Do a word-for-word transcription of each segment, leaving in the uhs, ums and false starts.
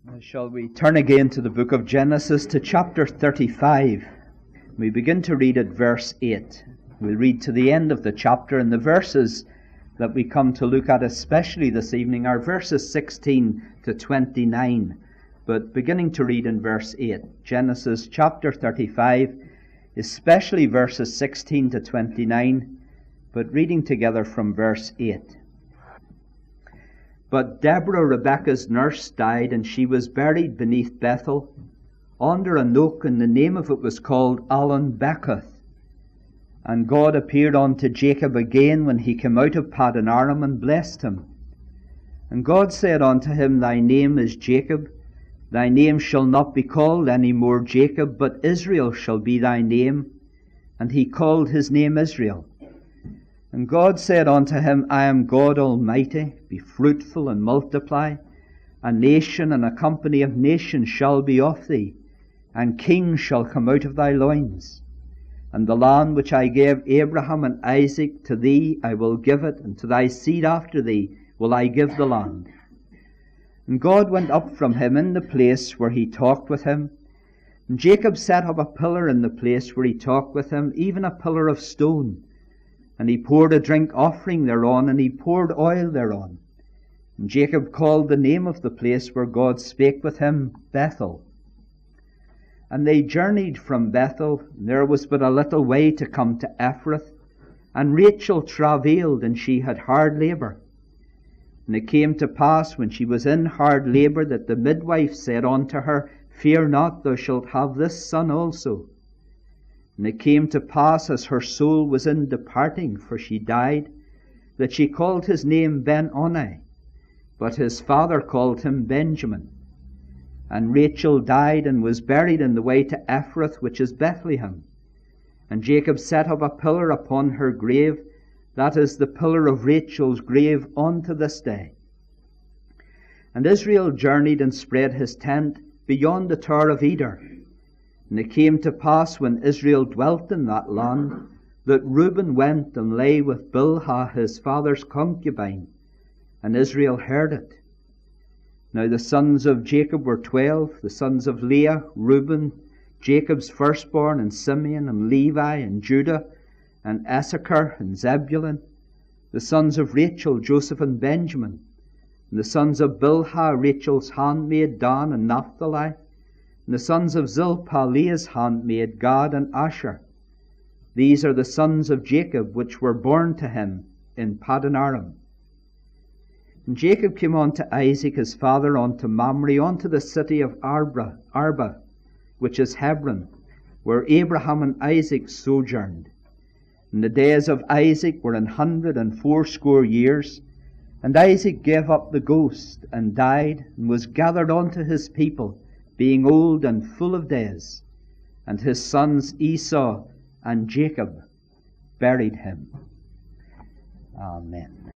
Shall we turn again to the book of Genesis, to chapter thirty-five. We begin to read at verse eight. We'll read to the end of the chapter, and the verses that we come to look at especially this evening are verses sixteen to twenty-nine. But beginning to read in verse eight, Genesis chapter thirty-five, especially verses sixteen to twenty-nine, but reading together from verse eight. But Deborah, Rebekah's nurse, died, and she was buried beneath Bethel, under an oak, and the name of it was called Allon-Bachuth. And God appeared unto Jacob again when he came out of Paddan Aram, and blessed him. And God said unto him, Thy name is Jacob, thy name shall not be called any more Jacob, but Israel shall be thy name. And he called his name Israel. And God said unto him, I am God Almighty, be fruitful and multiply. A nation and a company of nations shall be of thee, and kings shall come out of thy loins. And the land which I gave Abraham and Isaac, to thee I will give it, and to thy seed after thee will I give the land. And God went up from him in the place where he talked with him. And Jacob set up a pillar in the place where he talked with him, even a pillar of stone. And he poured a drink offering thereon, and he poured oil thereon. And Jacob called the name of the place where God spake with him, Bethel. And they journeyed from Bethel, and there was but a little way to come to Ephrath. And Rachel travailed, and she had hard labour. And it came to pass, when she was in hard labour, that the midwife said unto her, Fear not, thou shalt have this son also. And it came to pass, as her soul was in departing, for she died, that she called his name Ben-Oni, but his father called him Benjamin. And Rachel died, and was buried in the way to Ephrath, which is Bethlehem. And Jacob set up a pillar upon her grave, that is the pillar of Rachel's grave unto this day. And Israel journeyed and spread his tent beyond the Tower of Eder. And it came to pass, when Israel dwelt in that land, that Reuben went and lay with Bilhah his father's concubine, and Israel heard it. Now the sons of Jacob were twelve, the sons of Leah, Reuben, Jacob's firstborn, and Simeon, and Levi, and Judah, and Issachar, and Zebulun, the sons of Rachel, Joseph, and Benjamin, and the sons of Bilhah, Rachel's handmaid, Dan, and Naphtali, and the sons of Zilpah, Leah's handmaid, Gad and Asher. These are the sons of Jacob, which were born to him in Paddan Aram. And Jacob came unto Isaac his father unto Mamre, unto the city of Arba, Arba, which is Hebron, where Abraham and Isaac sojourned. And the days of Isaac were an hundred and fourscore years. And Isaac gave up the ghost, and died, and was gathered unto his people, being old and full of days. And his sons Esau and Jacob buried him. Amen.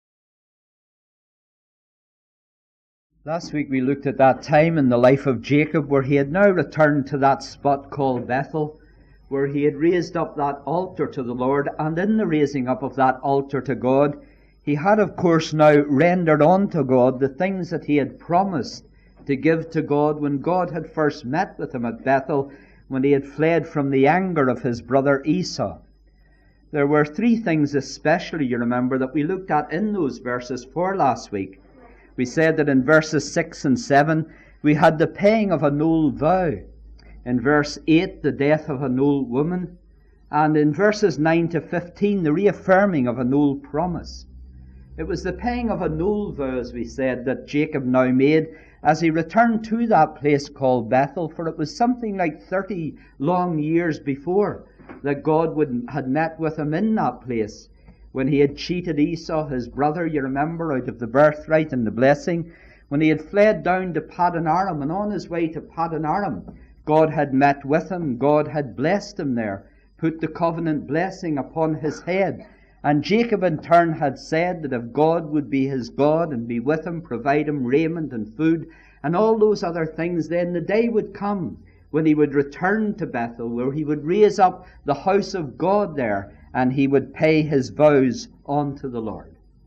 Last week we looked at that time in the life of Jacob where he had now returned to that spot called Bethel, where he had raised up that altar to the Lord, and in the raising up of that altar to God, he had of course now rendered unto God the things that he had promised to give to God when God had first met with him at Bethel, when he had fled from the anger of his brother Esau. There were three things especially, you remember, that we looked at in those verses for last week. We said that in verses six and seven we had the paying of an old vow. In verse eight, the death of an old woman. And in verses nine to fifteen, the reaffirming of an old promise. It was the paying of an old vow, as we said, that Jacob now made as he returned to that place called Bethel, for it was something like thirty long years before that God would, had met with him in that place, when he had cheated Esau, his brother, you remember, out of the birthright and the blessing, when he had fled down to Paddan Aram, and on his way to Paddan Aram, God had met with him, God had blessed him there, put the covenant blessing upon his head. And Jacob in turn had said that if God would be his God and be with him, provide him raiment and food and all those other things, then the day would come when he would return to Bethel, where he would raise up the house of God there, and he would pay his vows unto the Lord.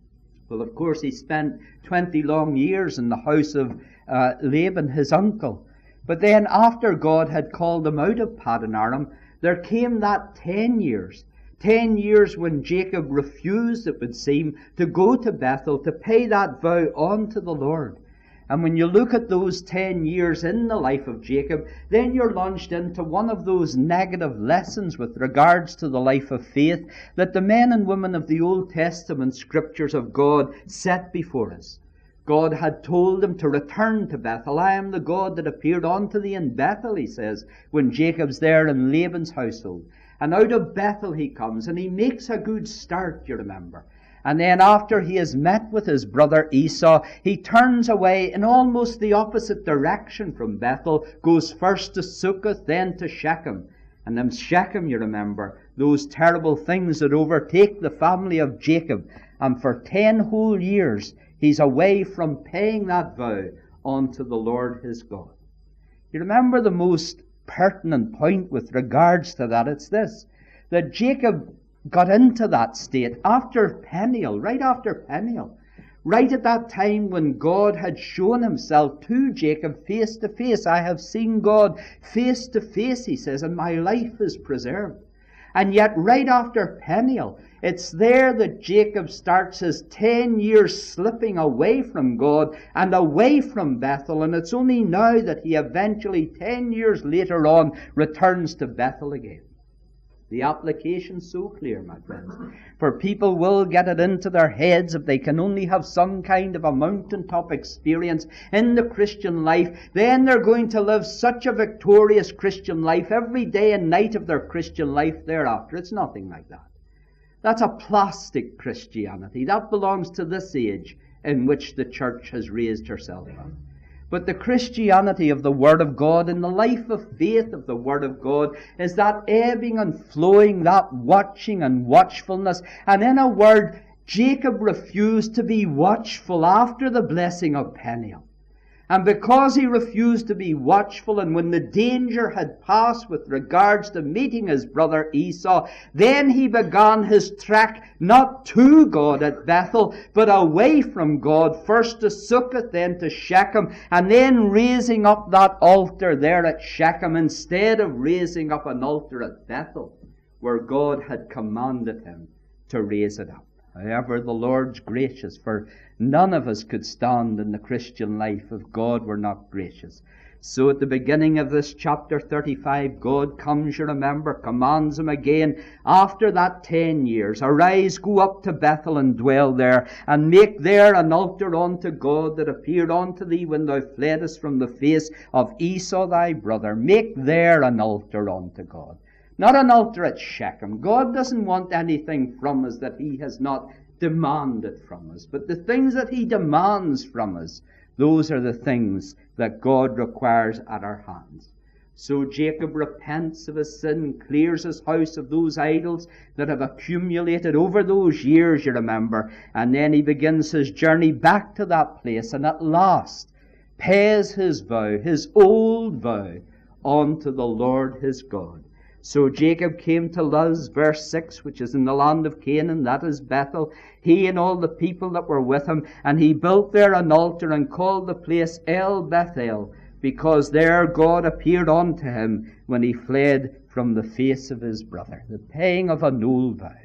Well, of course, he spent twenty long years in the house of uh, Laban, his uncle. But then after God had called him out of Paddan Aram, there came that ten years. Ten years when Jacob refused, it would seem, to go to Bethel to pay that vow unto the Lord. And when you look at those ten years in the life of Jacob, then you're launched into one of those negative lessons with regards to the life of faith that the men and women of the Old Testament scriptures of God set before us. God had told him to return to Bethel. I am the God that appeared unto thee in Bethel, he says, when Jacob's there in Laban's household. And out of Bethel he comes, and he makes a good start, you remember. And then after he has met with his brother Esau, he turns away in almost the opposite direction from Bethel, goes first to Succoth, then to Shechem. And in Shechem, you remember, those terrible things that overtake the family of Jacob. And for ten whole years, he's away from paying that vow unto the Lord his God. You remember the most pertinent point with regards to that? It's this, that Jacob got into that state after Peniel, right after Peniel, right at that time when God had shown himself to Jacob face to face. I have seen God face to face, he says, and my life is preserved. And yet right after Peniel, it's there that Jacob starts his ten years slipping away from God and away from Bethel, and it's only now that he eventually, ten years later on, returns to Bethel again. The application's so clear, my friends. For people will get it into their heads if they can only have some kind of a mountaintop experience in the Christian life, then they're going to live such a victorious Christian life every day and night of their Christian life thereafter. It's nothing like that. That's a plastic Christianity. That belongs to this age in which the church has raised herself up. But the Christianity of the Word of God and the life of faith of the Word of God is that ebbing and flowing, that watching and watchfulness. And in a word, Jacob refused to be watchful after the blessing of Peniel. And because he refused to be watchful, and when the danger had passed with regards to meeting his brother Esau, then he began his trek not to God at Bethel, but away from God, first to Succoth, then to Shechem, and then raising up that altar there at Shechem instead of raising up an altar at Bethel, where God had commanded him to raise it up. However, the Lord's gracious, for none of us could stand in the Christian life if God were not gracious. So at the beginning of this chapter thirty-five, God comes, you remember, commands him again after that ten years, arise, go up to Bethel and dwell there, and make there an altar unto God that appeared unto thee when thou fleddest from the face of Esau thy brother. Make there an altar unto God. Not an altar at Shechem. God doesn't want anything from us that he has not demanded from us. But the things that he demands from us, those are the things that God requires at our hands. So Jacob repents of his sin, clears his house of those idols that have accumulated over those years, you remember. And then he begins his journey back to that place, and at last pays his vow, his old vow, unto the Lord his God. So Jacob came to Luz, verse six, which is in the land of Canaan, that is Bethel, he and all the people that were with him, and he built there an altar and called the place El Bethel, because there God appeared unto him when he fled from the face of his brother. The paying of an old vow.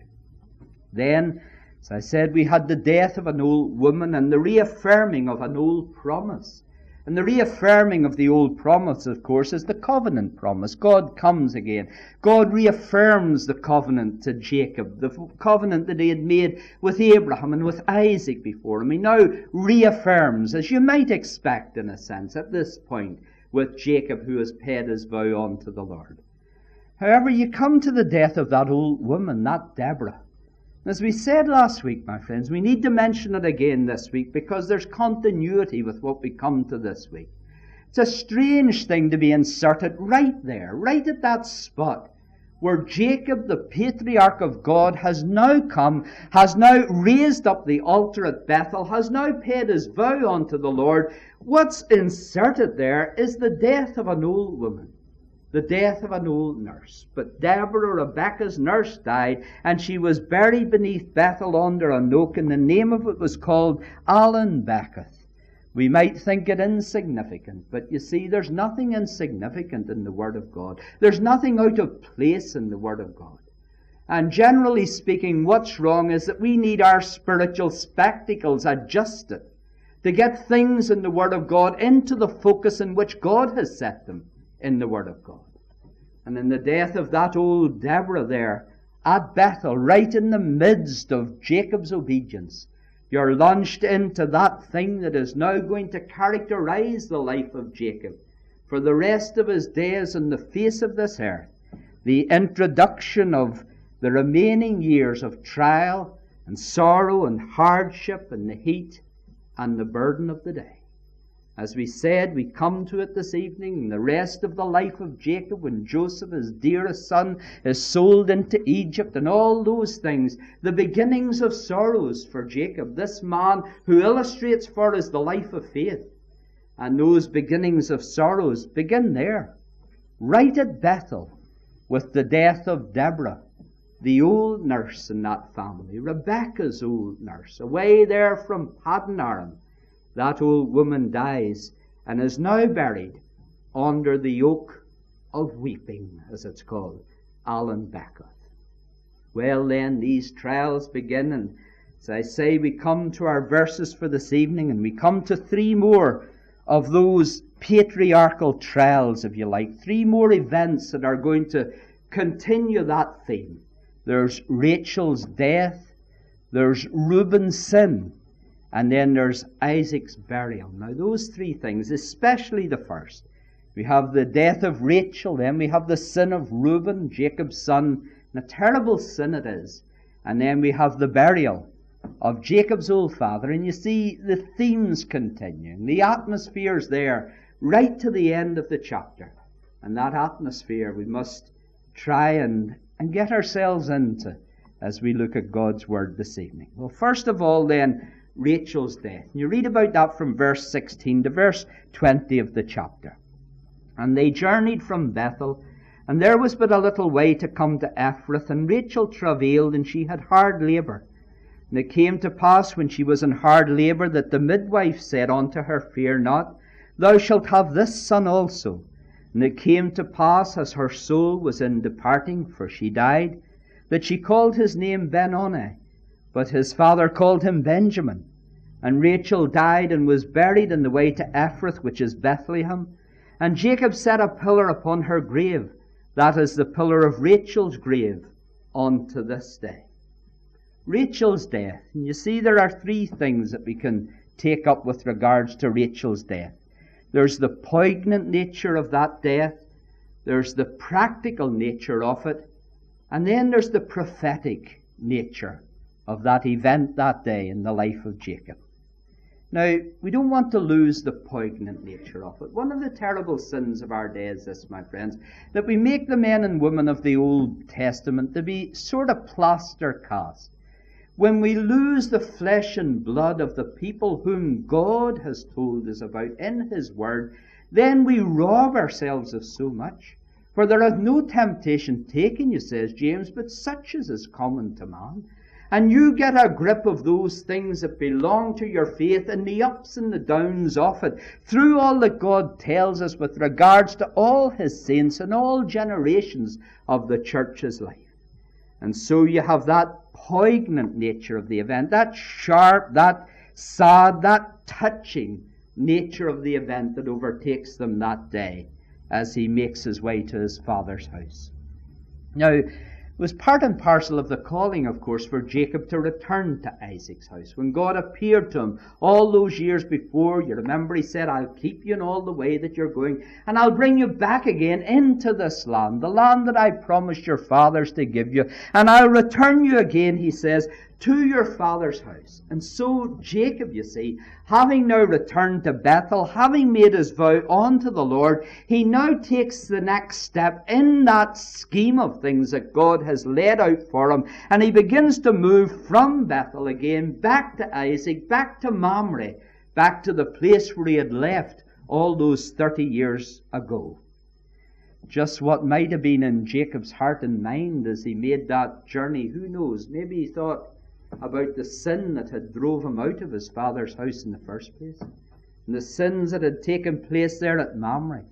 Then, as I said, we had the death of an old woman and the reaffirming of an old promise. And the reaffirming of the old promise, of course, is the covenant promise. God comes again. God reaffirms the covenant to Jacob, the covenant that he had made with Abraham and with Isaac before him. He now reaffirms, as you might expect in a sense, at this point, with Jacob who has paid his vow unto the Lord. However, you come to the death of that old woman, that Deborah. As we said last week, my friends, we need to mention it again this week because there's continuity with what we come to this week. It's a strange thing to be inserted right there, right at that spot where Jacob, the patriarch of God, has now come, has now raised up the altar at Bethel, has now paid his vow unto the Lord. What's inserted there is the death of an old woman. the death of an old nurse. But Deborah, Rebekah's nurse, died, and she was buried beneath Bethel under an oak, and the name of it was called Allen-Bechoth. We might think it insignificant, but you see, there's nothing insignificant in the Word of God. There's nothing out of place in the Word of God. And generally speaking, what's wrong is that we need our spiritual spectacles adjusted to get things in the Word of God into the focus in which God has set them in the Word of God. And in the death of that old Deborah there at Bethel, right in the midst of Jacob's obedience, you're launched into that thing that is now going to characterize the life of Jacob for the rest of his days on the face of this earth. The introduction of the remaining years of trial and sorrow and hardship and the heat and the burden of the day. As we said, we come to it this evening, the rest of the life of Jacob when Joseph, his dearest son, is sold into Egypt and all those things, the beginnings of sorrows for Jacob, this man who illustrates for us the life of faith. And those beginnings of sorrows begin there, right at Bethel, with the death of Deborah, the old nurse in that family, Rebekah's old nurse, away there from Paddan Aram. That old woman dies and is now buried under the oak of weeping, as it's called, Allen-Bechoth. Well then, these trials begin, and as I say, we come to our verses for this evening, and we come to three more of those patriarchal trials, if you like, three more events that are going to continue that theme. There's Rachel's death, there's Reuben's sin, and then there's Isaac's burial. Now those three things, especially the first. We have the death of Rachel, then we have the sin of Reuben, Jacob's son, and a terrible sin it is. And then we have the burial of Jacob's old father. And you see the themes continuing. The atmosphere's there right to the end of the chapter. And that atmosphere we must try and, and get ourselves into as we look at God's Word this evening. Well, first of all then, Rachel's death. You read about that from verse sixteen to verse twenty of the chapter. And they journeyed from Bethel, and there was but a little way to come to Ephrath, and Rachel travailed, and she had hard labour. And it came to pass, when she was in hard labour, that the midwife said unto her, Fear not, thou shalt have this son also. And it came to pass, as her soul was in departing, for she died, that she called his name Ben-oni, but his father called him Benjamin. And Rachel died and was buried in the way to Ephrath, which is Bethlehem. And Jacob set a pillar upon her grave. That is the pillar of Rachel's grave unto this day. Rachel's death. And you see there are three things that we can take up with regards to Rachel's death. There's the poignant nature of that death. There's the practical nature of it. And then there's the prophetic nature of that event that day in the life of Jacob. Now, we don't want to lose the poignant nature of it. One of the terrible sins of our day is this, my friends, that we make the men and women of the Old Testament to be sort of plaster cast. When we lose the flesh and blood of the people whom God has told us about in His Word, then we rob ourselves of so much. For there is no temptation taken, you says James, but such as is common to man. And you get a grip of those things that belong to your faith and the ups and the downs of it, through all that God tells us with regards to all His saints and all generations of the church's life. And so you have that poignant nature of the event, that sharp, that sad, that touching nature of the event that overtakes them that day as he makes his way to his father's house. Now, it was part and parcel of the calling, of course, for Jacob to return to Isaac's house. When God appeared to him all those years before, you remember he said, I'll keep you in all the way that you're going, and I'll bring you back again into this land, the land that I promised your fathers to give you, and I'll return you again, he says, to your father's house. And so Jacob, you see, having now returned to Bethel, having made his vow unto the Lord, he now takes the next step in that scheme of things that God has laid out for him, and he begins to move from Bethel again, back to Isaac, back to Mamre, back to the place where he had left all those thirty years ago. Just what might have been in Jacob's heart and mind as he made that journey, who knows? Maybe he thought about the sin that had drove him out of his father's house in the first place, and the sins that had taken place there at Mamre.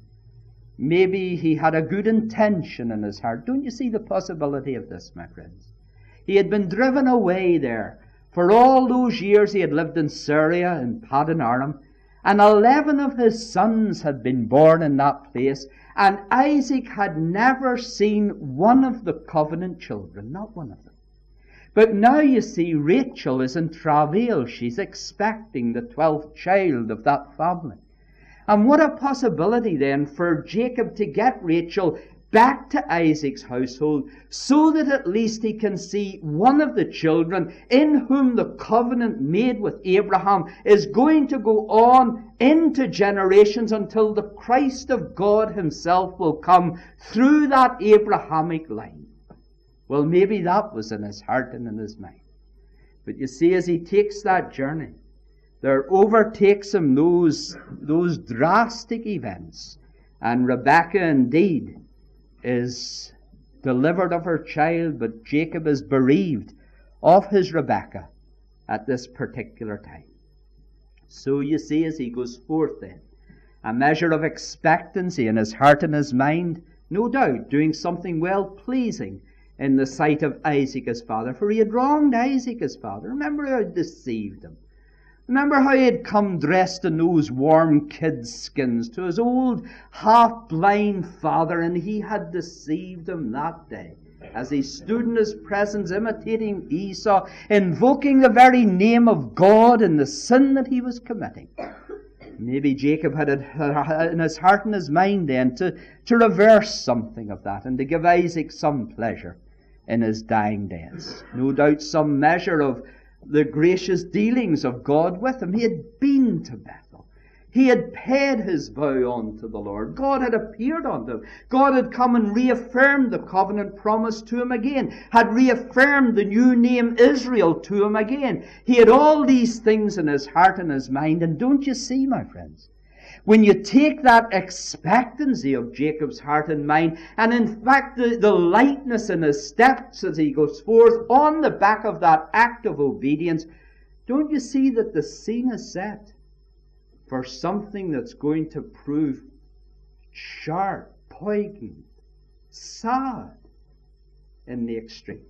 Maybe he had a good intention in his heart. Don't you see the possibility of this, my friends? He had been driven away there. For all those years he had lived in Syria, in Paddan Aram, and eleven of his sons had been born in that place, and Isaac had never seen one of the covenant children, not one of them. But now you see Rachel is in travail. She's expecting the twelfth child of that family. And what a possibility then for Jacob to get Rachel back to Isaac's household, so that at least he can see one of the children in whom the covenant made with Abraham is going to go on into generations until the Christ of God himself will come through that Abrahamic line. Well, maybe that was in his heart and in his mind. But you see, as he takes that journey, there overtakes him those, those drastic events. And Rebekah indeed is delivered of her child, but Jacob is bereaved of his Rebekah at this particular time. So you see, as he goes forth then, a measure of expectancy in his heart and his mind, no doubt doing something well-pleasing in the sight of Isaac his father, for he had wronged Isaac his father. Remember how he deceived him. Remember how he had come dressed in those warm kid skins to his old half-blind father, and he had deceived him that day as he stood in his presence imitating Esau, invoking the very name of God in the sin that he was committing. Maybe Jacob had it in his heart and his mind then to, to reverse something of that and to give Isaac some pleasure in his dying days. No doubt some measure of the gracious dealings of God with him. He had been to Bethel. He had paid his vow unto the Lord. God had appeared unto him. God had come and reaffirmed the covenant promise to him again, had reaffirmed the new name Israel to him again. He had all these things in his heart and his mind. And don't you see, my friends, when you take that expectancy of Jacob's heart and mind, and in fact the, the lightness in his steps as he goes forth on the back of that act of obedience, don't you see that the scene is set for something that's going to prove sharp, poignant, sad in the extreme?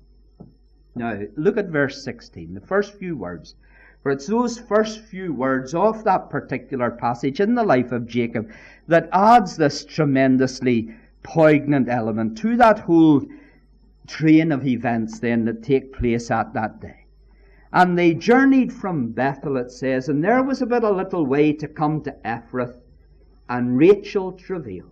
Now, look at verse sixteen, the first few words. For it's those first few words of that particular passage in the life of Jacob that adds this tremendously poignant element to that whole train of events then that take place at that day. And they journeyed from Bethel, it says, and there was about a little way to come to Ephrath, and Rachel travailed.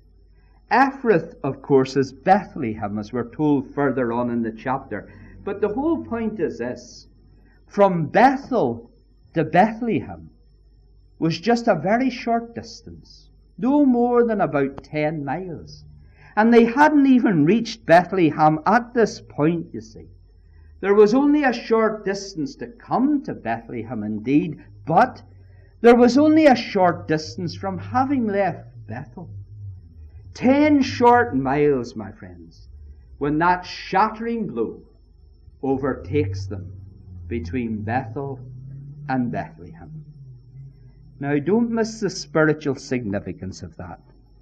Ephrath, of course, is Bethlehem, as we're told further on in the chapter. But the whole point is this. From Bethel to Bethlehem was just a very short distance, no more than about ten miles. And they hadn't even reached Bethlehem at this point, you see. There was only a short distance to come to Bethlehem indeed, but there was only a short distance from having left Bethel. Ten short miles, my friends, when that shattering blow overtakes them between Bethel and Bethlehem. Now, don't miss the spiritual significance of that.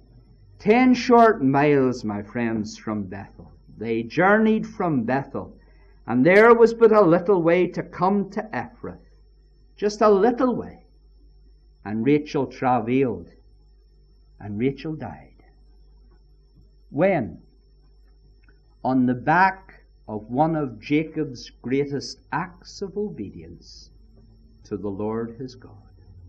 Ten short miles, my friends, from Bethel. They journeyed from Bethel, and there was but a little way to come to Ephrath. Just a little way. And Rachel travailed, and Rachel died. When? On the back of one of Jacob's greatest acts of obedience to the Lord his God.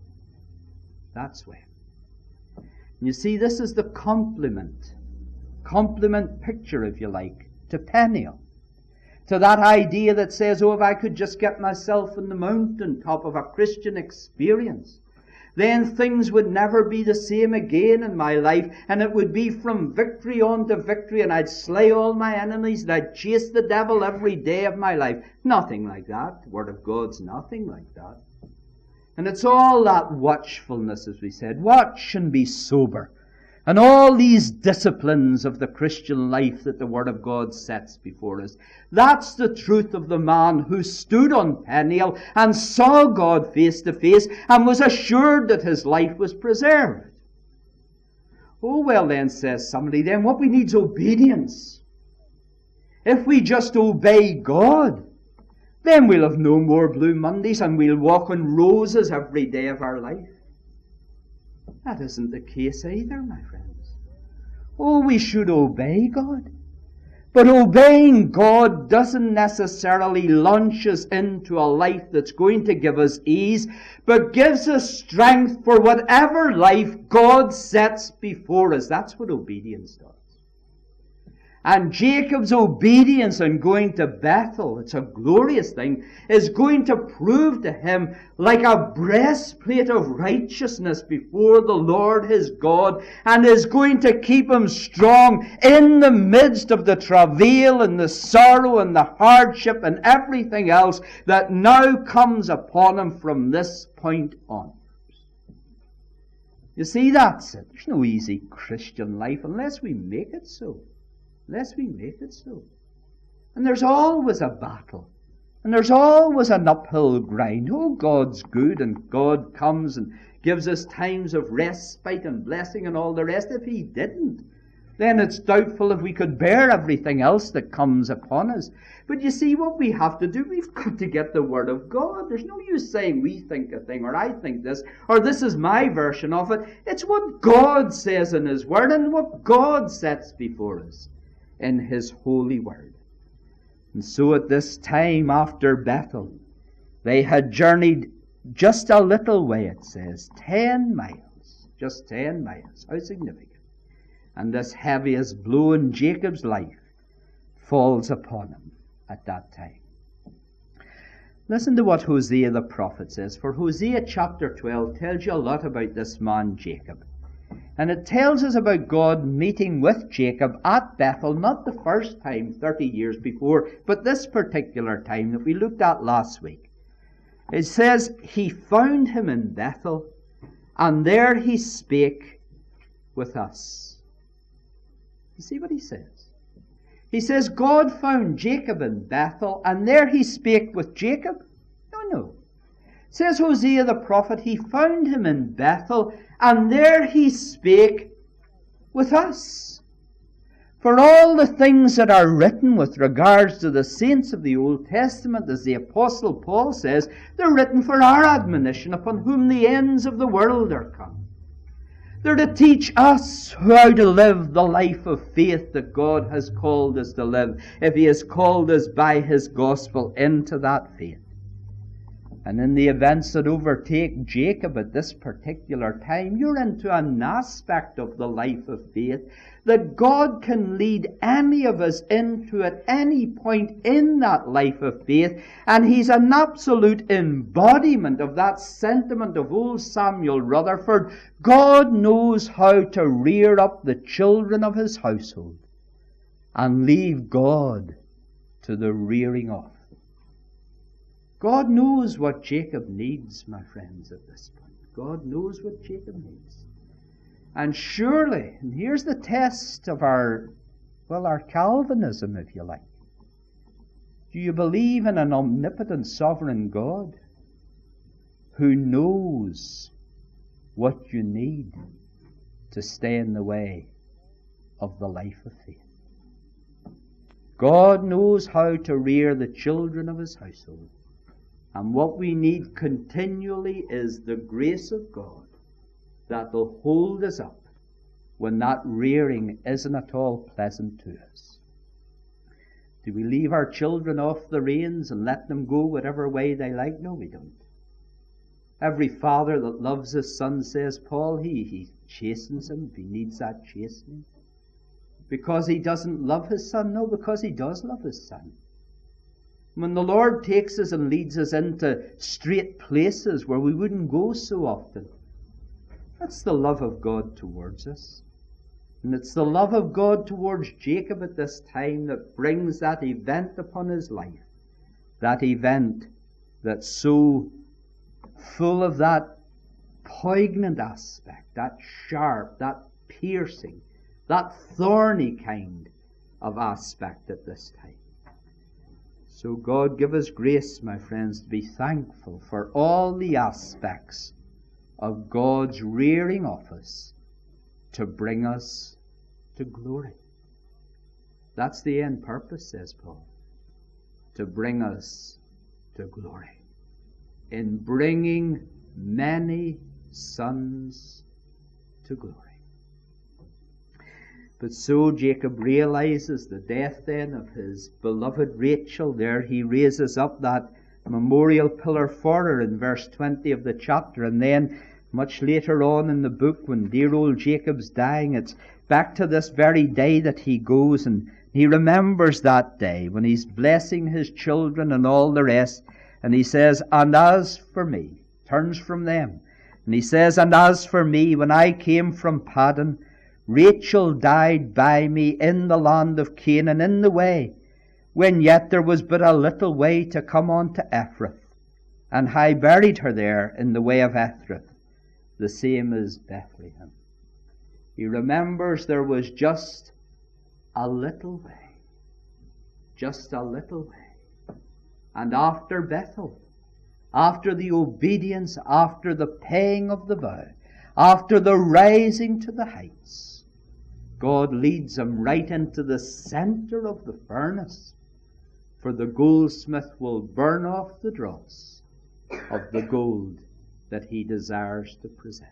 That's when. You see, this is the complement, complement picture, if you like, to Peniel. To that idea that says, oh, if I could just get myself on the mountain top of a Christian experience, then things would never be the same again in my life, and it would be from victory on to victory, and I'd slay all my enemies, and I'd chase the devil every day of my life. Nothing like that. The Word of God's nothing like that. And it's all that watchfulness, as we said. Watch and be sober. and all these disciplines of the Christian life that the Word of God sets before us. That's the truth of the man who stood on Peniel and saw God face to face and was assured that his life was preserved. Oh, well then, says somebody, then what we need is obedience. If we just obey God, then we'll have no more Blue Mondays and we'll walk on roses every day of our life. That isn't the case either, my friends. Oh, we should obey God. But obeying God doesn't necessarily launch us into a life that's going to give us ease, but gives us strength for whatever life God sets before us. That's what obedience does. And Jacob's obedience in going to Bethel, it's a glorious thing, is going to prove to him like a breastplate of righteousness before the Lord his God, and is going to keep him strong in the midst of the travail and the sorrow and the hardship and everything else that now comes upon him from this point on. You see, that's it. There's no easy Christian life unless we make it so. Unless we make it so. And there's always a battle. And there's always an uphill grind. Oh, God's good, and God comes and gives us times of respite and blessing and all the rest. If He didn't, then it's doubtful if we could bear everything else that comes upon us. But you see, what we have to do, we've got to get the Word of God. There's no use saying we think a thing, or I think this, or this is my version of it. It's what God says in His Word and what God sets before us in His holy Word. And so at this time after Bethel, they had journeyed just a little way, it says, ten miles. Just ten miles. How significant. And this heaviest blow in Jacob's life falls upon him at that time. Listen to what Hosea the prophet says. For Hosea chapter twelve tells you a lot about this man Jacob. And it tells us about God meeting with Jacob at Bethel, not the first time, thirty years before, but this particular time that we looked at last week. It says, He found him in Bethel, and there He spake with us. You see what He says? He says, God found Jacob in Bethel, and there He spake with Jacob. No, no. It says Hosea the prophet, He found him in Bethel, and there He spake with us. For all the things that are written with regards to the saints of the Old Testament, as the Apostle Paul says, they're written for our admonition, upon whom the ends of the world are come. They're to teach us how to live the life of faith that God has called us to live, if He has called us by His gospel into that faith. And in the events that overtake Jacob at this particular time, you're into an aspect of the life of faith that God can lead any of us into at any point in that life of faith. And He's an absolute embodiment of that sentiment of old Samuel Rutherford. God knows how to rear up the children of His household and leave God to the rearing of. God knows what Jacob needs, my friends, at this point. God knows what Jacob needs. And surely, and here's the test of our, well, our Calvinism, if you like. Do you believe in an omnipotent sovereign God who knows what you need to stay in the way of the life of faith? God knows how to rear the children of His household. And what we need continually is the grace of God that will hold us up when that rearing isn't at all pleasant to us. Do we leave our children off the reins and let them go whatever way they like? No, we don't. Every father that loves his son, says Paul, he, he chastens him if he needs that chastening. Because he doesn't love his son? No, because he does love his son. When the Lord takes us and leads us into straight places where we wouldn't go so often, that's the love of God towards us. And it's the love of God towards Jacob at this time that brings that event upon his life. That event that's so full of that poignant aspect, that sharp, that piercing, that thorny kind of aspect at this time. So God give us grace, my friends, to be thankful for all the aspects of God's rearing of us to bring us to glory. That's the end purpose, says Paul, to bring us to glory. In bringing many sons to glory. But so Jacob realizes the death then of his beloved Rachel. There he raises up that memorial pillar for her in verse twenty of the chapter. And then much later on in the book, when dear old Jacob's dying, it's back to this very day that he goes, and he remembers that day when he's blessing his children and all the rest. And he says, and as for me, turns from them, and he says, and as for me, when I came from Paddan, Rachel died by me in the land of Canaan in the way, when yet there was but a little way to come on to Ephrath. And I buried her there in the way of Ephrath, the same as Bethlehem. He remembers there was just a little way, just a little way. And after Bethel, after the obedience, after the paying of the vow, after the rising to the heights, God leads him right into the center of the furnace, for the goldsmith will burn off the dross of the gold that he desires to present.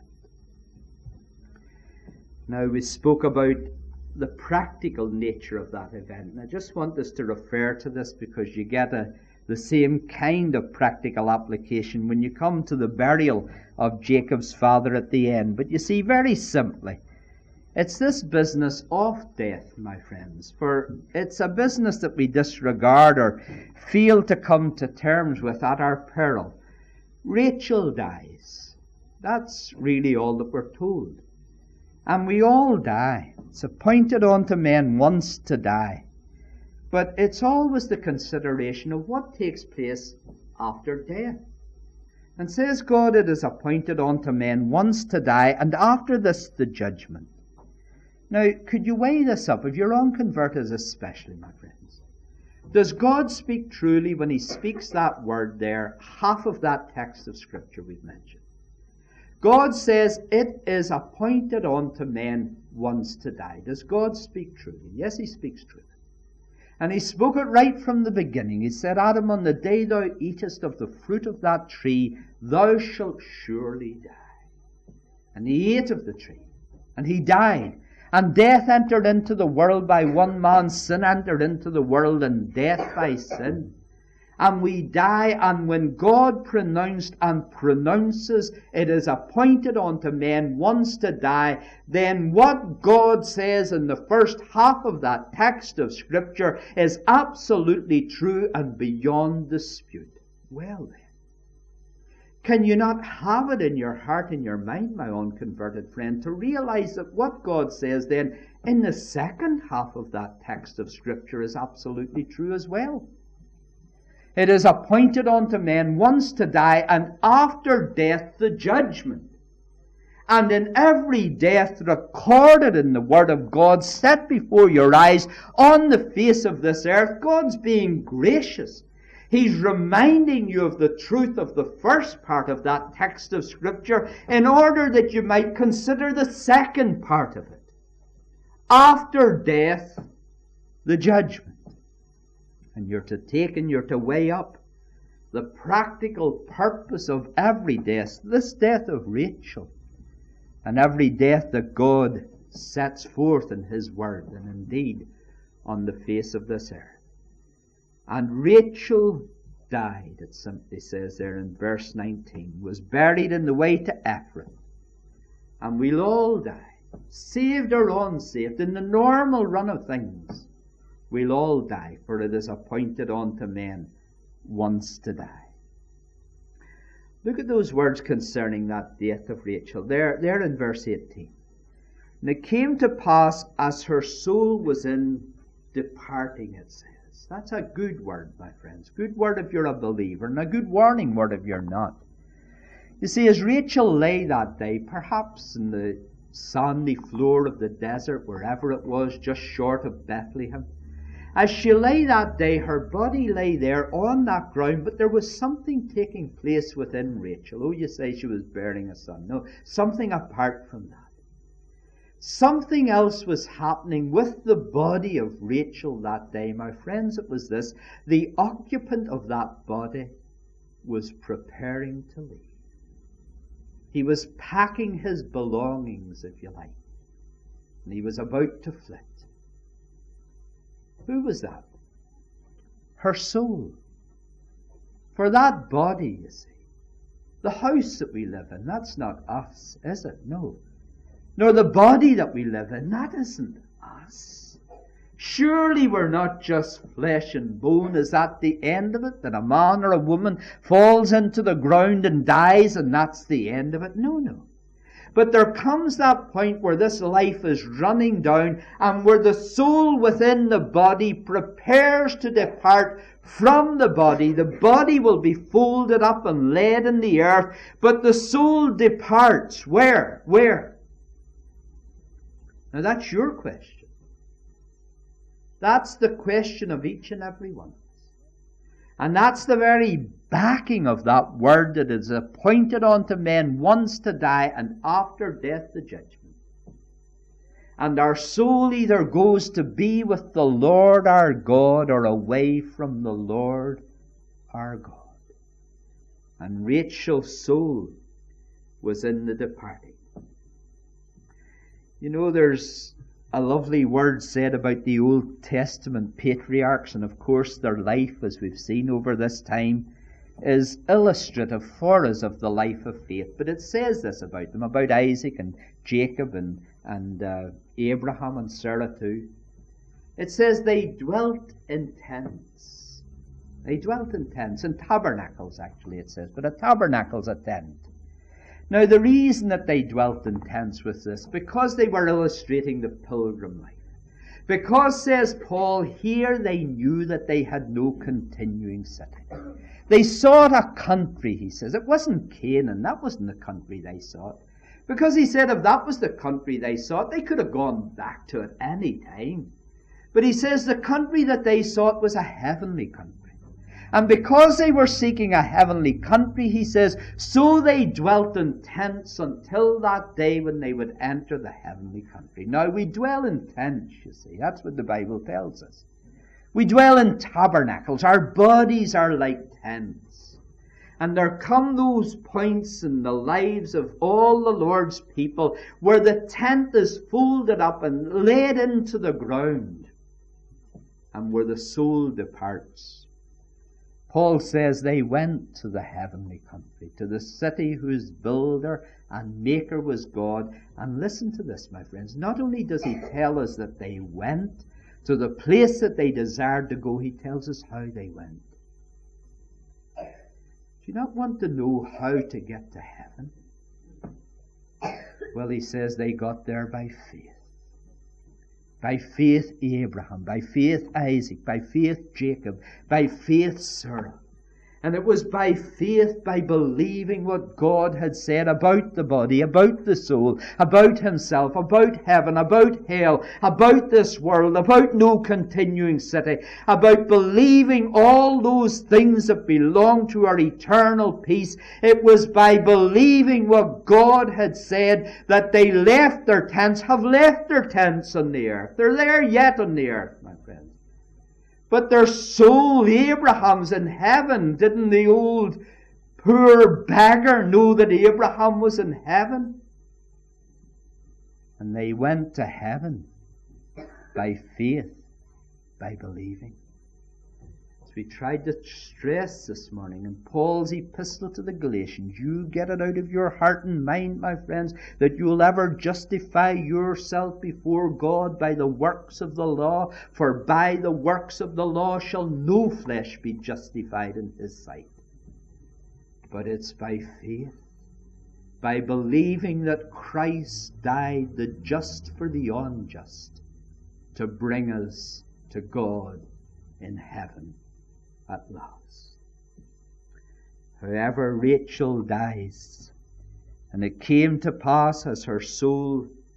Now, we spoke about the practical nature of that event, and I just want us to refer to this because you get a, the same kind of practical application when you come to the burial of Jacob's father at the end. But you see, very simply, it's this business of death, my friends, for it's a business that we disregard or fail to come to terms with at our peril. Rachel dies. That's really all that we're told. And we all die. It's appointed unto men once to die. But it's always the consideration of what takes place after death. And says God, it is appointed unto men once to die, and after this the judgment. Now, could you weigh this up, if you're unconverted especially, my friends? Does God speak truly when he speaks that word there, half of that text of Scripture we've mentioned? God says it is appointed unto men once to die. Does God speak truly? Yes, he speaks truly. And he spoke it right from the beginning. He said, Adam, on the day thou eatest of the fruit of that tree, thou shalt surely die. And he ate of the tree, and he died. And death entered into the world by one man, sin entered into the world, and death by sin. And we die, and when God pronounced and pronounces it is appointed unto men once to die, then what God says in the first half of that text of Scripture is absolutely true and beyond dispute. Well then, can you not have it in your heart and your mind, my unconverted friend, to realize that what God says then in the second half of that text of Scripture is absolutely true as well? It is appointed unto men once to die, and after death the judgment. And in every death recorded in the Word of God, set before your eyes on the face of this earth, God's being gracious. He's reminding you of the truth of the first part of that text of Scripture in order that you might consider the second part of it. After death, the judgment. And you're to take and you're to weigh up the practical purpose of every death, this death of Rachel, and every death that God sets forth in his word, and indeed on the face of this earth. And Rachel died, it simply says there in verse nineteen, was buried in the way to Ephrath. And we'll all die, saved or unsaved, in the normal run of things. We'll all die, for it is appointed unto men once to die. Look at those words concerning that death of Rachel. There, there in verse eighteen. And it came to pass as her soul was in departing, it says. That's a good word, my friends. Good word if you're a believer, and a good warning word if you're not. You see, as Rachel lay that day, perhaps in the sandy floor of the desert, wherever it was, just short of Bethlehem. As she lay that day, her body lay there on that ground, but there was something taking place within Rachel. Oh, you say she was bearing a son. No, something apart from that. Something else was happening with the body of Rachel that day. My friends, it was this. The occupant of that body was preparing to leave. He was packing his belongings, if you like, and he was about to flit. Who was that? Her soul. For that body, you see, the house that we live in, that's not us, is it? No. Nor the body that we live in, that isn't us. Surely we're not just flesh and bone. Is that the end of it? That a man or a woman falls into the ground and dies and that's the end of it? No, no. But there comes that point where this life is running down and where the soul within the body prepares to depart from the body. The body will be folded up and laid in the earth, but the soul departs. Where? Where? Now that's your question. That's the question of each and every one of us. And that's the very backing of that word that is appointed unto men once to die, and after death the judgment. And our soul either goes to be with the Lord our God or away from the Lord our God. And Rachel's soul was in the departing. You know, there's a lovely word said about the Old Testament patriarchs, and of course their life, as we've seen over this time, is illustrative for us of the life of faith. But it says this about them, about Isaac and Jacob and, and uh, Abraham and Sarah too. It says they dwelt in tents. They dwelt in tents, in tabernacles actually it says, but a tabernacle's a tent. Now the reason that they dwelt in tents was this, because they were illustrating the pilgrim life. Because, says Paul, here they knew that they had no continuing city. They sought a country, he says. It wasn't Canaan. That wasn't the country they sought. Because he said if that was the country they sought, they could have gone back to it any time. But he says the country that they sought was a heavenly country. And because they were seeking a heavenly country, he says, so they dwelt in tents until that day when they would enter the heavenly country. Now, we dwell in tents, you see. That's what the Bible tells us. We dwell in tabernacles. Our bodies are like tents. And there come those points in the lives of all the Lord's people where the tent is folded up and laid into the ground, and where the soul departs. Paul says they went to the heavenly country, to the city whose builder and maker was God. And listen to this, my friends. Not only does he tell us that they went to the place that they desired to go, he tells us how they went. Do you not want to know how to get to heaven? Well, he says they got there by faith. By faith Abraham, by faith Isaac, by faith Jacob, by faith Sarah. And it was by faith, by believing what God had said about the body, about the soul, about himself, about heaven, about hell, about this world, about no continuing city, about believing all those things that belong to our eternal peace. It was by believing what God had said that they left their tents, have left their tents on the earth. They're there yet on the earth, my friends. But their soul, Abraham's in heaven. Didn't the old poor beggar know that Abraham was in heaven? And they went to heaven by faith, by believing. As we tried to stress this morning in Paul's epistle to the Galatians, you get it out of your heart and mind, my friends, that you'll ever justify yourself before God by the works of the law, for by the works of the law shall no flesh be justified in his sight. But it's by faith, by believing that Christ died, the just for the unjust, to bring us to God in heaven at last. However, Rachel dies, and it came to pass as her soul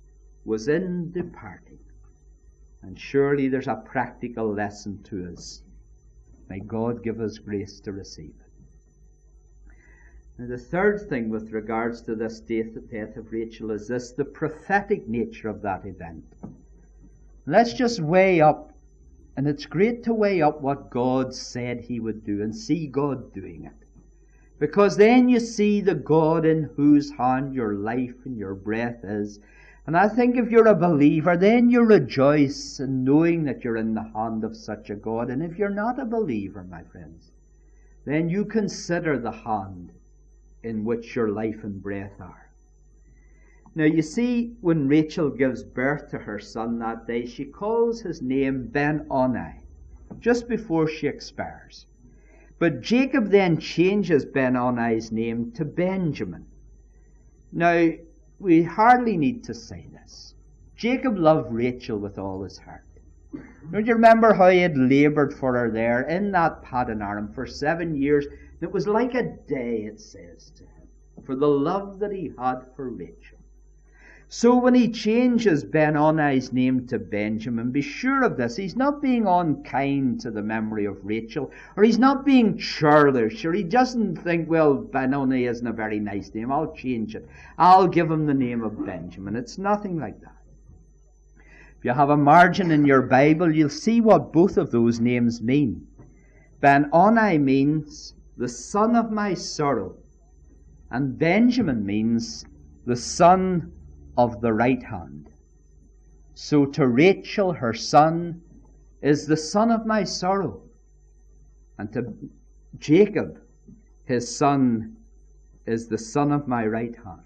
was in departing. And surely there's a practical lesson to us. May God give us grace to receive it. Now, the third thing with regards to this death, death of Rachel is this, the prophetic nature of that event. Let's just weigh up, and it's great to weigh up what God said he would do and see God doing it. Because then you see the God in whose hand your life and your breath is. And I think if you're a believer, then you rejoice in knowing that you're in the hand of such a God. And if you're not a believer, my friends, then you consider the hand in which your life and breath are. Now you see, when Rachel gives birth to her son that day, she calls his name Ben-Oni, just before she expires. But Jacob then changes Ben-Oni's name to Benjamin. Now, we hardly need to say this. Jacob loved Rachel with all his heart. Don't you remember how he had laboured for her there in that Paddan Aram for seven years? It was like a day, it says to him, for the love that he had for Rachel. So when he changes Ben-Oni's name to Benjamin, be sure of this, he's not being unkind to the memory of Rachel, or he's not being churlish, or he doesn't think, well, Ben-Oni isn't a very nice name, I'll change it. I'll give him the name of Benjamin. It's nothing like that. If you have a margin in your Bible, you'll see what both of those names mean. Ben-Oni means the son of my sorrow, and Benjamin means the son of the right hand. So to Rachel, her son is the son of my sorrow, and to Jacob, his son is the son of my right hand.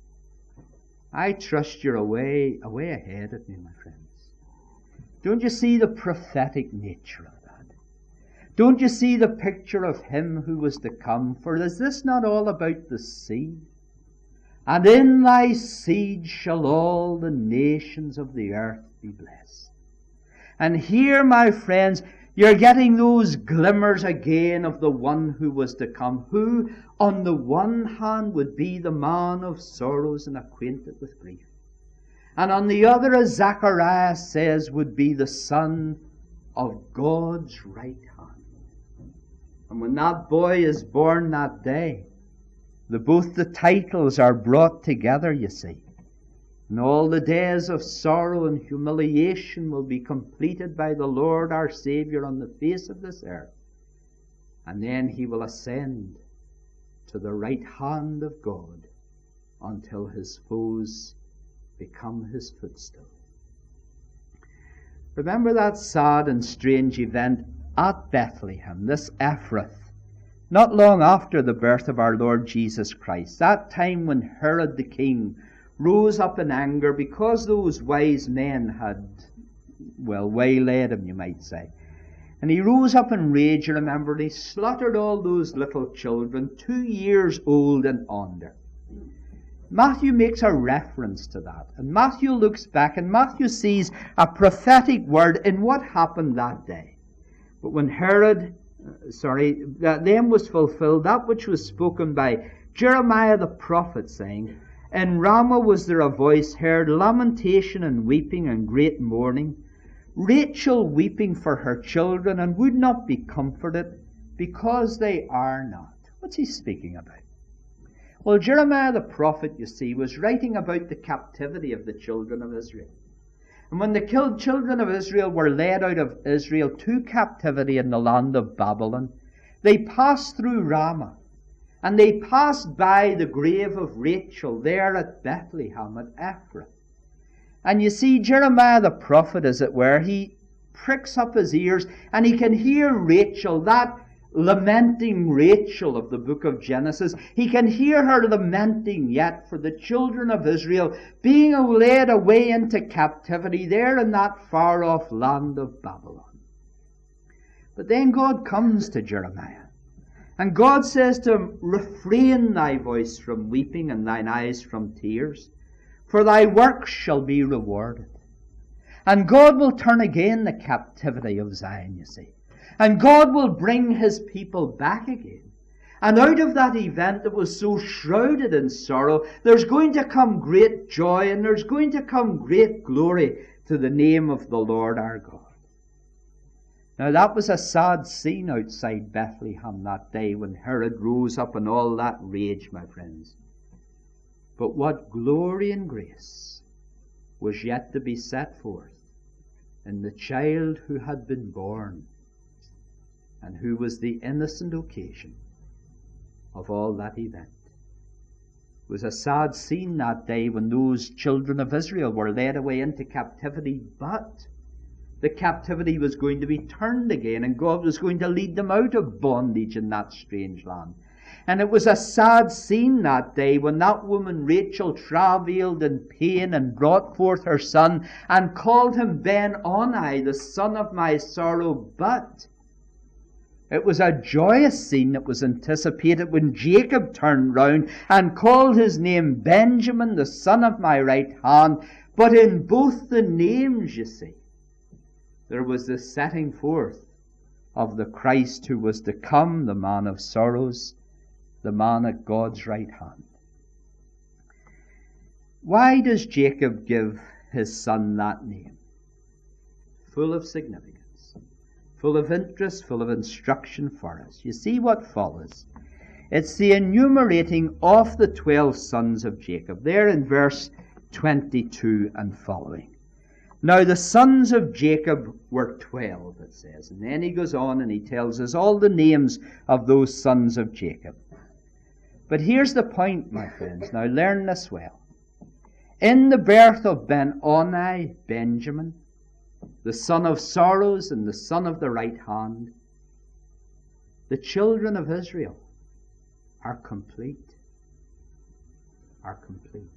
I trust you're away, away ahead of me, my friends. Don't you see the prophetic nature of that? Don't you see the picture of him who was to come? For is this not all about the seed? And in thy seed shall all the nations of the earth be blessed. And here, my friends, you're getting those glimmers again of the one who was to come, who on the one hand would be the man of sorrows and acquainted with grief, and on the other, as Zechariah says, would be the son of God's right hand. And when that boy is born that day, The, both the titles are brought together, you see. And all the days of sorrow and humiliation will be completed by the Lord our Saviour on the face of this earth. And then he will ascend to the right hand of God until his foes become his footstool. Remember that sad and strange event at Bethlehem, this Ephrath, not long after the birth of our Lord Jesus Christ, that time when Herod the king rose up in anger because those wise men had, well, waylaid him, you might say. And he rose up in rage, you remember, and he slaughtered all those little children, two years old and under. Matthew makes a reference to that. And Matthew looks back, and Matthew sees a prophetic word in what happened that day. But when Herod... Sorry, that then was fulfilled that which was spoken by Jeremiah the prophet, saying, In Ramah was there a voice heard, lamentation and weeping and great mourning, Rachel weeping for her children, and would not be comforted, because they are not. What's he speaking about? Well, Jeremiah the prophet, you see, was writing about the captivity of the children of Israel. And when the children of Israel were led out of Israel to captivity in the land of Babylon, they passed through Ramah, and they passed by the grave of Rachel there at Bethlehem, at Ephrath. And you see, Jeremiah the prophet, as it were, he pricks up his ears, and he can hear Rachel, that lamenting Rachel of the book of Genesis. He can hear her lamenting yet for the children of Israel being led away into captivity there in that far-off land of Babylon. But then God comes to Jeremiah, and God says to him, Refrain thy voice from weeping and thine eyes from tears, for thy works shall be rewarded. And God will turn again the captivity of Zion, you see. And God will bring his people back again. And out of that event that was so shrouded in sorrow, there's going to come great joy, and there's going to come great glory to the name of the Lord our God. Now that was a sad scene outside Bethlehem that day when Herod rose up in all that rage, my friends. But what glory and grace was yet to be set forth in the child who had been born, and who was the innocent occasion of all that event. It was a sad scene that day when those children of Israel were led away into captivity, but the captivity was going to be turned again, and God was going to lead them out of bondage in that strange land. And it was a sad scene that day when that woman Rachel travailed in pain and brought forth her son and called him Ben-Oni, the son of my sorrow. But it was a joyous scene that was anticipated when Jacob turned round and called his name Benjamin, the son of my right hand. But in both the names, you see, there was the setting forth of the Christ who was to come, the man of sorrows, the man at God's right hand. Why does Jacob give his son that name? Full of significance, full of interest, full of instruction for us. You see what follows. It's the enumerating of the twelve sons of Jacob, there in verse twenty-two and following. Now the sons of Jacob were twelve, it says. And then he goes on and he tells us all the names of those sons of Jacob. But here's the point, my friends. Now learn this well. In the birth of Ben-Oni, Benjamin, the son of sorrows and the son of the right hand, the children of Israel are complete. Are complete.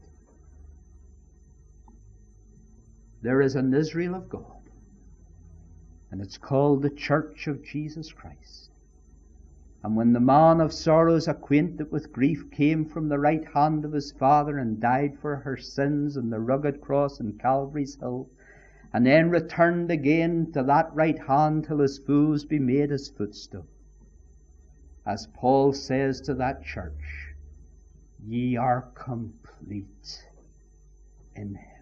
There is an Israel of God, and it's called the Church of Jesus Christ. And when the man of sorrows, acquainted with grief, came from the right hand of his father and died for her sins on the rugged cross in Calvary's hill, and then returned again to that right hand till his foes be made his footstool, as Paul says to that church, ye are complete in him.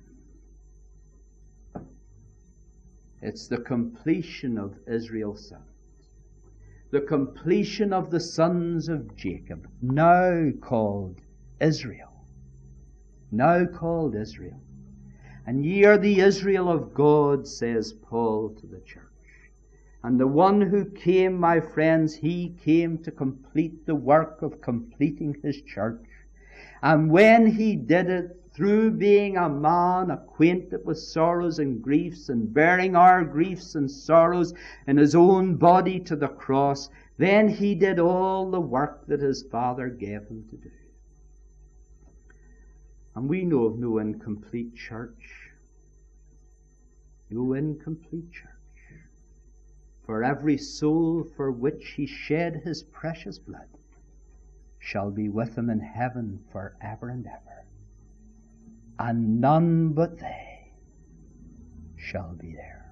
It's the completion of Israel's sons. The completion of the sons of Jacob, now called Israel. Now called Israel. And ye are the Israel of God, says Paul to the church. And the one who came, my friends, he came to complete the work of completing his church. And when he did it, through being a man acquainted with sorrows and griefs and bearing our griefs and sorrows in his own body to the cross, then he did all the work that his Father gave him to do. And we know of no incomplete church. No incomplete church. For every soul for which he shed his precious blood shall be with him in heaven for ever and ever. And none but they shall be there.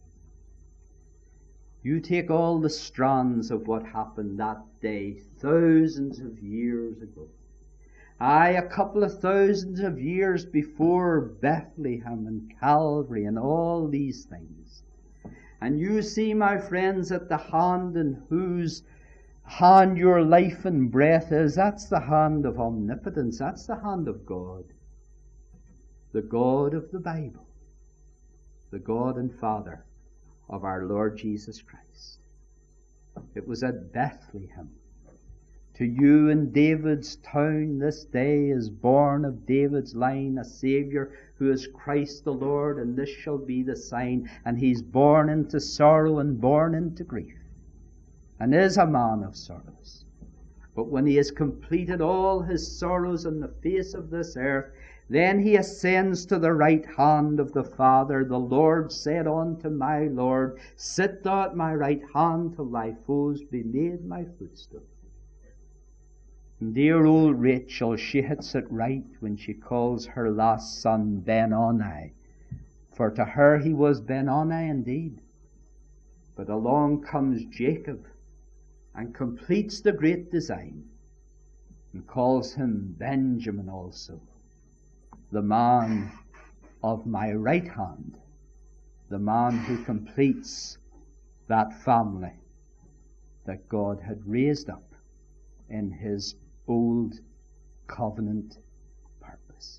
You take all the strands of what happened that day, thousands of years ago. Aye, a couple of thousands of years before Bethlehem and Calvary and all these things. And you see, my friends, that the hand in whose hand your life and breath is, that's the hand of omnipotence, that's the hand of God. The God of the Bible, the God and Father of our Lord Jesus Christ. It was at Bethlehem. To you in David's town this day is born of David's line a Saviour who is Christ the Lord, and this shall be the sign. And he's born into sorrow and born into grief, and is a man of sorrows. But when he has completed all his sorrows on the face of this earth, then he ascends to the right hand of the Father. The Lord said unto my Lord, sit thou at my right hand till thy foes be made my footstool. And dear old Rachel, she hits it right when she calls her last son Ben-Oni. For to her he was Ben-Oni indeed. But along comes Jacob, and completes the great design, and calls him Benjamin also, the man of my right hand, the man who completes that family that God had raised up in his old covenant purpose.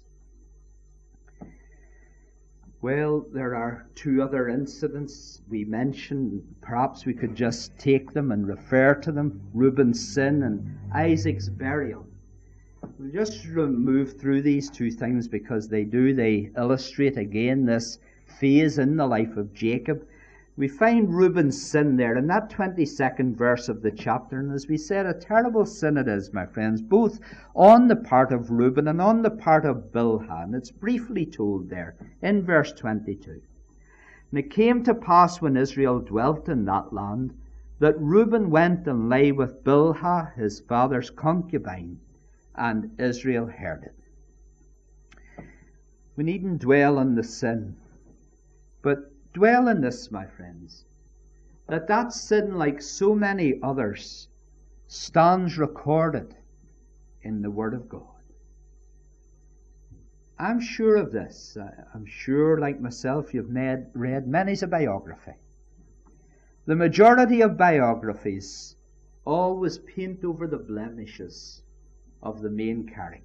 Well, there are two other incidents we mentioned. Perhaps we could just take them and refer to them. Reuben's sin and Isaac's burial. We'll just move through these two things because they do, they illustrate again this phase in the life of Jacob. We find Reuben's sin there in that twenty-second verse of the chapter. And as we said, a terrible sin it is, my friends, both on the part of Reuben and on the part of Bilhah. And it's briefly told there in verse twenty-two. And it came to pass when Israel dwelt in that land, that Reuben went and lay with Bilhah, his father's concubine, and Israel heard it. We needn't dwell on the sin, but dwell on this, my friends, that that sin, like so many others, stands recorded in the Word of God. I'm sure of this. I'm sure, like myself, you've made, read many's a biography. The majority of biographies always paint over the blemishes of the main character.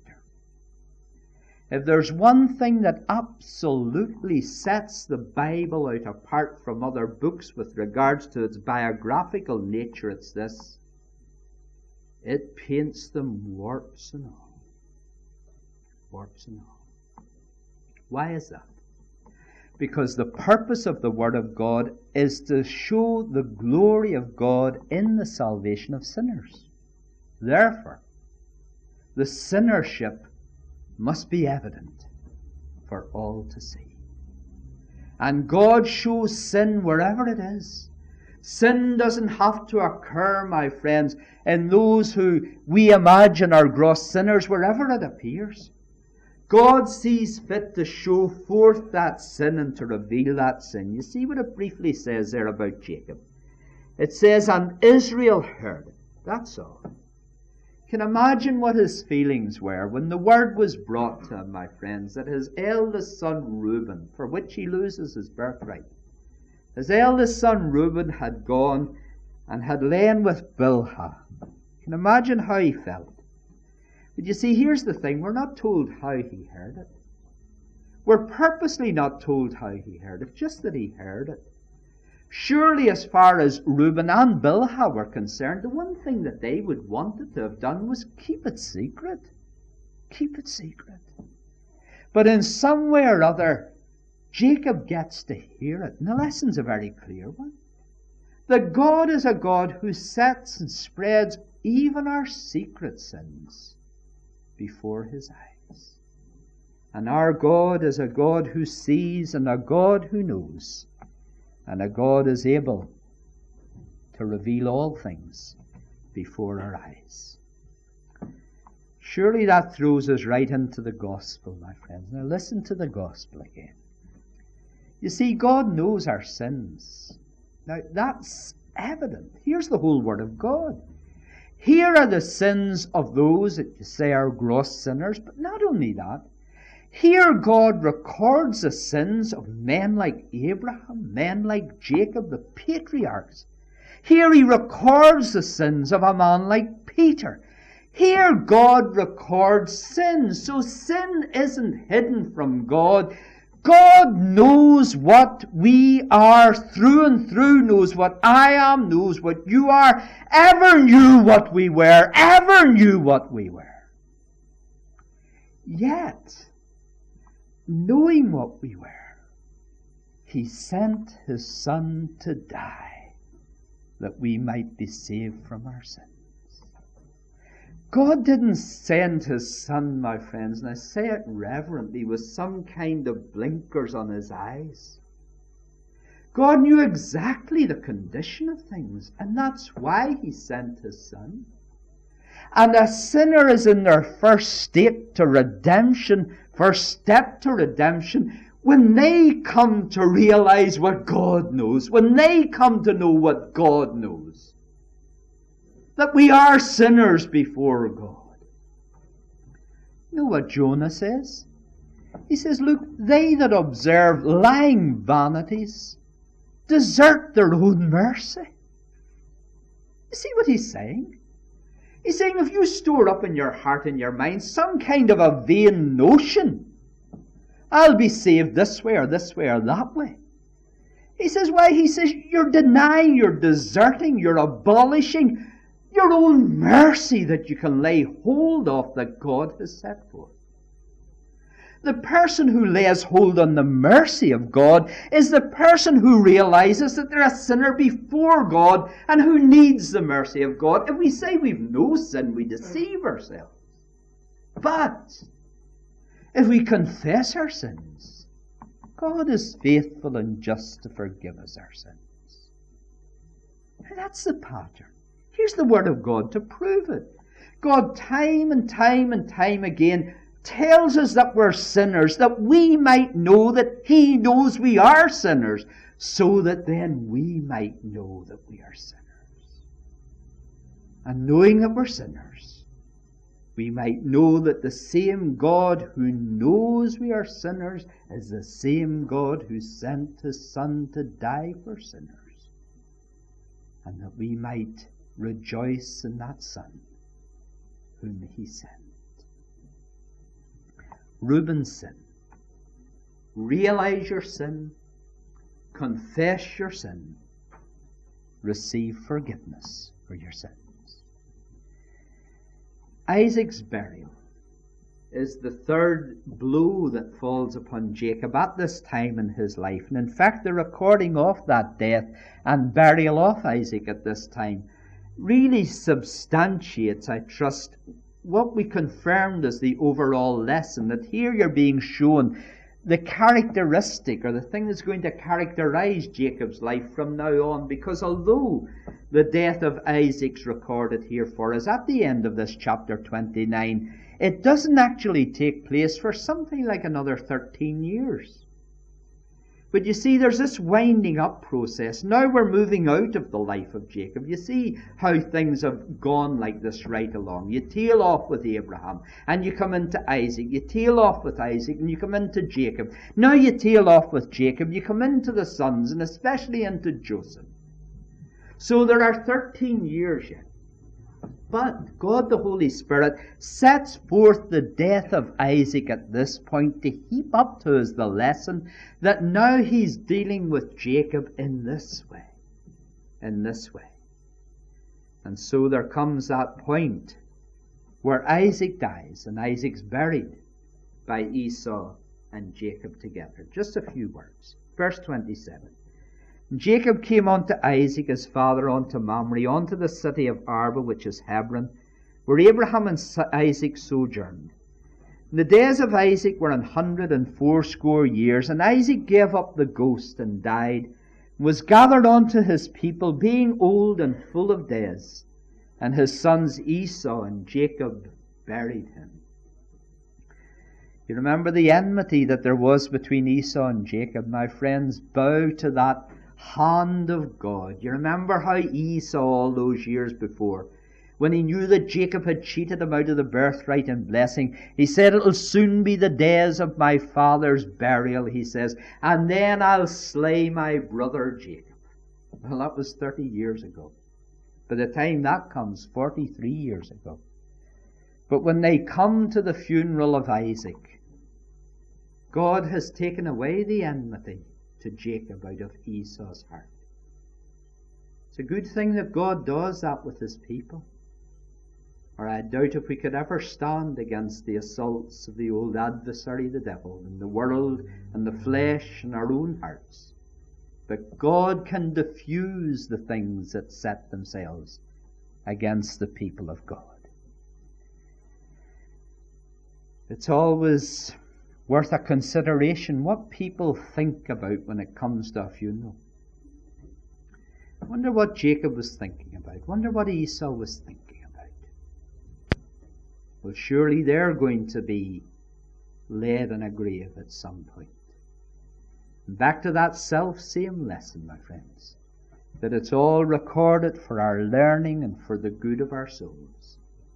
If there's one thing that absolutely sets the Bible out apart from other books with regards to its biographical nature, it's this. It paints them warts and all. Warts and all. Why is that? Because the purpose of the Word of God is to show the glory of God in the salvation of sinners. Therefore, the sinnership must be evident for all to see. And God shows sin wherever it is. Sin doesn't have to occur, my friends, in those who we imagine are gross sinners, wherever it appears. God sees fit to show forth that sin and to reveal that sin. You see what it briefly says there about Jacob. It says, and Israel heard it. That's all. Can imagine what his feelings were when the word was brought to him, my friends, that his eldest son Reuben, for which he loses his birthright, his eldest son Reuben had gone and had lain with Bilhah. Can imagine how he felt. But you see, here's the thing, we're not told how he heard it. We're purposely not told how he heard it, just that he heard it. Surely, as far as Reuben and Bilhah were concerned, the one thing that they would wanted to have done was keep it secret. Keep it secret. But in some way or other, Jacob gets to hear it. And the lesson's a very clear one. That God is a God who sets and spreads even our secret sins before his eyes. And our God is a God who sees and a God who knows. And a God is able to reveal all things before our eyes. Surely that throws us right into the gospel, my friends. Now listen to the gospel again. You see, God knows our sins. Now that's evident. Here's the whole Word of God. Here are the sins of those that you say are gross sinners, but not only that. Here God records the sins of men like Abraham, men like Jacob, the patriarchs. Here he records the sins of a man like Peter. Here God records sin. So sin isn't hidden from God. God knows what we are through and through, knows what I am, knows what you are, ever knew what we were, ever knew what we were. Yet, knowing what we were, he sent his Son to die that we might be saved from our sins. God didn't send his Son, my friends, and I say it reverently, with some kind of blinkers on his eyes. God knew exactly the condition of things, and that's why he sent his Son. And a sinner is in their first state to redemption, first step to redemption, when they come to realize what God knows, when they come to know what God knows. that we are sinners before God. You know what Jonah says? He says, look, they that observe lying vanities desert their own mercy. You see what he's saying? He's saying if you store up in your heart and your mind some kind of a vain notion, I'll be saved this way or this way or that way. He says, why? He says, you're denying, you're deserting, you're abolishing your own mercy that you can lay hold of that God has set forth. The person who lays hold on the mercy of God is the person who realizes that they're a sinner before God and who needs the mercy of God. If we say we've no sin, we deceive ourselves. But if we confess our sins, God is faithful and just to forgive us our sins. And that's the pattern. Here's the Word of God to prove it. God time and time and time again tells us that we're sinners, that we might know that He knows we are sinners, so that then we might know that we are sinners. And knowing that we're sinners, we might know that the same God who knows we are sinners is the same God who sent His Son to die for sinners, and that we might rejoice in that Son whom He sent. Reuben's sin. Realize your sin, confess your sin, receive forgiveness for your sins. Isaac's burial is the third blow that falls upon Jacob at this time in his life. And in fact, the recording of that death and burial of Isaac at this time really substantiates, I trust, what we confirmed as the overall lesson, that here you're being shown the characteristic or the thing that's going to characterize Jacob's life from now on. Because although the death of Isaac's recorded here for us at the end of this chapter twenty-nine, it doesn't actually take place for something like another thirteen years. But you see, there's this winding up process. Now we're moving out of the life of Jacob. You see how things have gone like this right along. You tail off with Abraham, and you come into Isaac. You tail off with Isaac, and you come into Jacob. Now you tail off with Jacob. You come into the sons, and especially into Joseph. So there are thirteen years yet. But God the Holy Spirit sets forth the death of Isaac at this point to heap up to us the lesson that now He's dealing with Jacob in this way. In this way. And so there comes that point where Isaac dies and Isaac's buried by Esau and Jacob together. Just a few words. Verse twenty-seven. Jacob came unto Isaac his father unto Mamre, unto the city of Arba, which is Hebron, where Abraham and Isaac sojourned. And the days of Isaac were an hundred and fourscore years, and Isaac gave up the ghost and died, and was gathered unto his people, being old and full of days. And his sons Esau and Jacob buried him. You remember the enmity that there was between Esau and Jacob. My friends, bow to that hand of God. You remember how Esau all those years before, when he knew that Jacob had cheated him out of the birthright and blessing, he said, it'll soon be the days of my father's burial, he says, and then I'll slay my brother Jacob. Well, that was thirty years ago. By the time that comes, forty-three years ago. But when they come to the funeral of Isaac, God has taken away the enmity to Jacob out of Esau's heart. It's a good thing that God does that with His people. Or I doubt if we could ever stand against the assaults of the old adversary, the devil, and the world, and the flesh, and our own hearts. But God can diffuse the things that set themselves against the people of God. It's always worth a consideration what people think about when it comes to a funeral. I wonder what Jacob was thinking about. I wonder what Esau was thinking about. Well, surely they're going to be laid in a grave at some point. And back to that self-same lesson, my friends. that it's all recorded for our learning and for the good of our souls.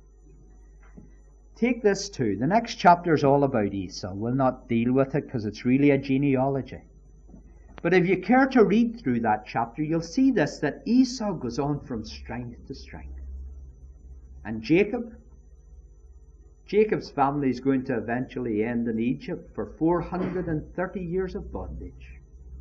Take this too. The next chapter is all about Esau. We'll not deal with it because it's really a genealogy. But if you care to read through that chapter, you'll see this, that Esau goes on from strength to strength. And Jacob, Jacob's family is going to eventually end in Egypt for four hundred thirty years of bondage.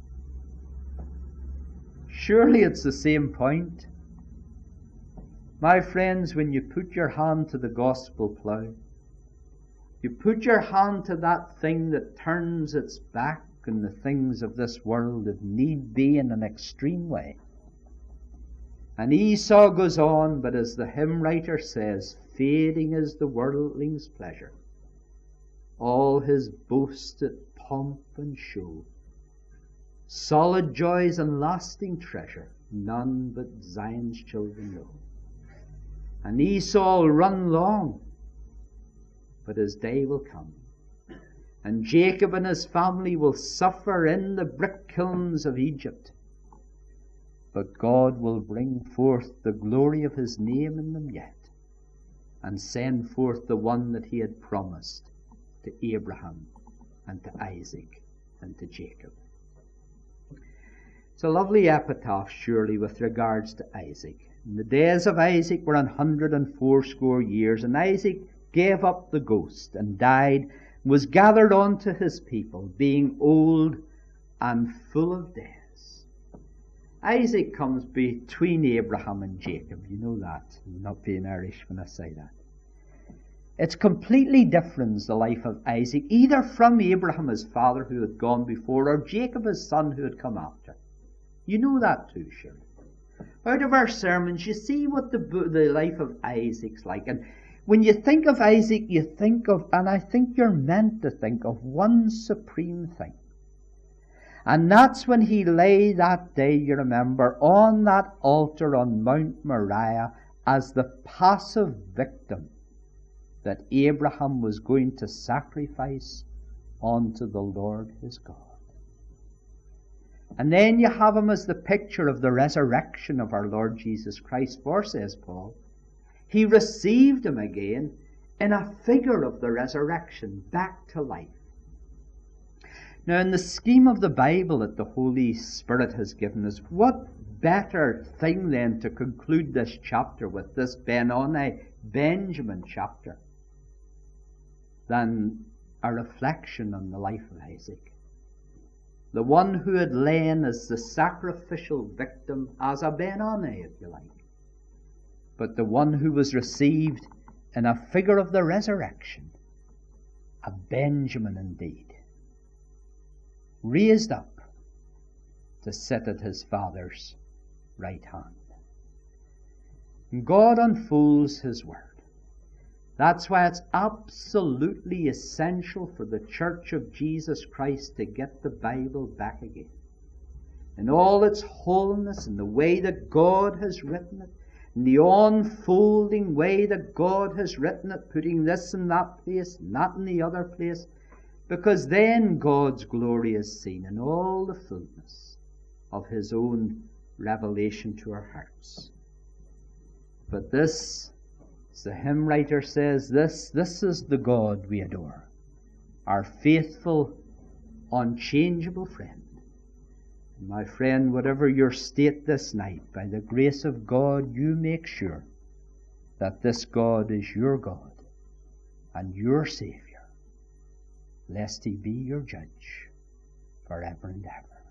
Surely it's the same point. My friends, when you put your hand to the gospel plough, you put your hand to that thing that turns its back on the things of this world, if need be, in an extreme way. And Esau goes on, but as the hymn writer says, fading is the worldling's pleasure, all his boasted pomp and show, solid joys and lasting treasure, none but Zion's children know. And Esau will run long, but his day will come. And Jacob and his family will suffer in the brick kilns of Egypt. But God will bring forth the glory of his name in them yet, and send forth the one that he had promised to Abraham and to Isaac and to Jacob. It's a lovely epitaph, surely, with regards to Isaac. And the days of Isaac were an hundred and fourscore years, and Isaac gave up the ghost and died, and was gathered unto his people, being old and full of days. Isaac comes between Abraham and Jacob. You know that. I'm not being Irish when I say that. It's completely different, the life of Isaac, either from Abraham his father who had gone before, or Jacob his son who had come after. You know that too, surely. Out of our sermons, you see what the, the life of Isaac's like. And when you think of Isaac, you think of, and I think you're meant to think of, one supreme thing. And that's when he lay that day, you remember, on that altar on Mount Moriah as the passive victim that Abraham was going to sacrifice unto the Lord his God. And then you have him as the picture of the resurrection of our Lord Jesus Christ. For, says Paul, he received him again in a figure of the resurrection, back to life. Now, in the scheme of the Bible that the Holy Spirit has given us, what better thing then to conclude this chapter with, this Ben-Oni, Benjamin chapter, than a reflection on the life of Isaac? The one who had lain as the sacrificial victim, as a Ben-Oni, if you like, but the one who was received in a figure of the resurrection, a Benjamin indeed, raised up to sit at his Father's right hand. And God unfolds his word. That's why it's absolutely essential for the Church of Jesus Christ to get the Bible back again, in all its wholeness, in the way that God has written it, in the unfolding way that God has written it, putting this in that place, not in the other place, because then God's glory is seen in all the fullness of his own revelation to our hearts. But this, as the hymn writer says, this, this is the God we adore, our faithful, unchangeable friend. And my friend, whatever your state this night, by the grace of God, you make sure that this God is your God and your Saviour, lest he be your judge forever and ever.